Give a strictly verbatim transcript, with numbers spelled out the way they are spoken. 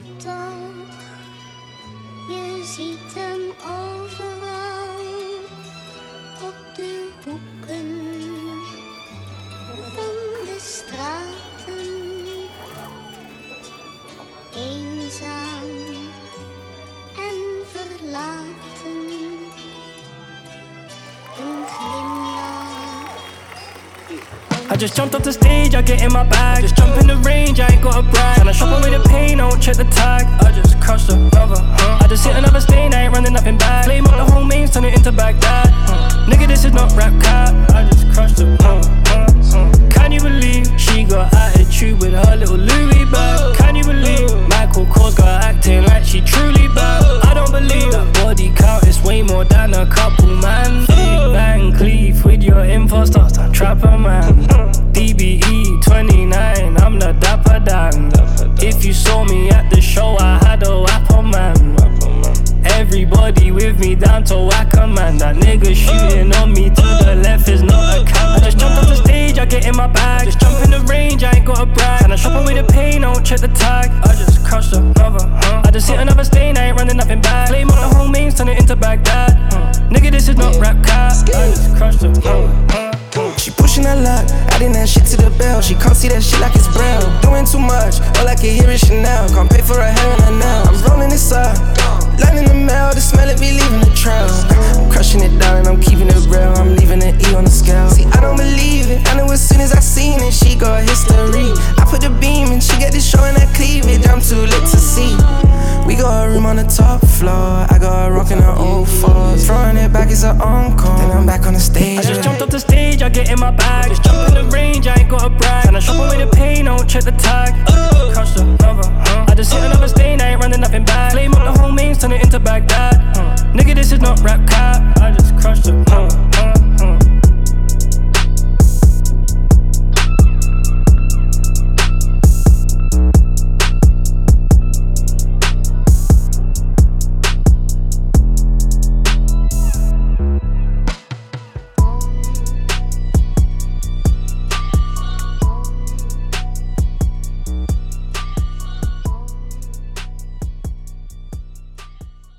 toch, je ziet hem overal, op de hoeken van de straten. Eenzaam en verlaten, een glimlach. I just jumped off the stage, I get in my bag. Just jump in the range, I ain't got a brag. And I shop away the pain, I don't check the tag. I just crushed another, huh? I just hit another stain, I ain't running nothing back. Flame up the whole mains, turn it into Baghdad, huh? Nigga, this is not rap cap. I just crushed it, huh? huh, huh. Can you believe she got attitude with her little Louis bag? Can you believe Michael Kors got acting like she truly bad? I don't believe that body count is way more than a couple, man. Big Van Cleef with your info starts, I'm trapper, man. D B E twenty-nine, I'm the dapper Dan. If you saw me at the show, I had a rapper, man. Everybody with me down to Wacker, man. That nigga shooting on me to the left is not a camera. I just jumped off the stage, I get in my bag. Just jump in the range, I ain't got a brag. And I shop away the pain, I don't check the tag. I just crushed another, huh? I just hit another stain, I ain't running nothing back. Flame on the whole mains, turn it into Baghdad, huh? Nigga, this is not rap cap. I just crushed it, huh? huh? She pushing her luck, adding that shit to the bell. She can't see that shit like it's braille. Doing too much, all I can hear is Chanel. Can't pay for her hair and her nails. I'm rolling this up, landing the mail. The smell of me leaving the trail. I'm crushing it down and I'm keeping it real. I'm leaving an E on the scale. See, I don't believe it. I know as soon as I seen it, she got history. I put the beam and she get this showing that cleavage. I'm too lit to see. We got a room on the top floor. I got a rock in her old fours. Throwing it back is an encore. Then I'm back on the stage. I just jumped off the stage, I get in my bag. Just jump in the range, I ain't got a brag. And I shop away the pain, I don't check the tag. Crushed another, huh? I just hit another stain, I ain't running nothing back. Flame up the whole mains, turn it into Baghdad, huh? Nigga, this is not rap cap.